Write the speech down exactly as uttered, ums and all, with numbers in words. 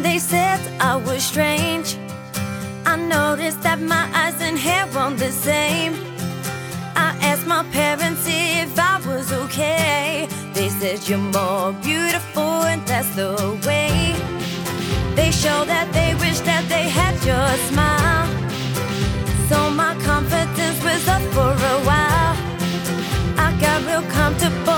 They said I was strange. I noticed that my eyes and hair weren't the same. I asked my parents if I was okay. They said you're more beautiful and that's the way. They show that they wish that they had your smile. So my confidence was up for a while. I got real comfortable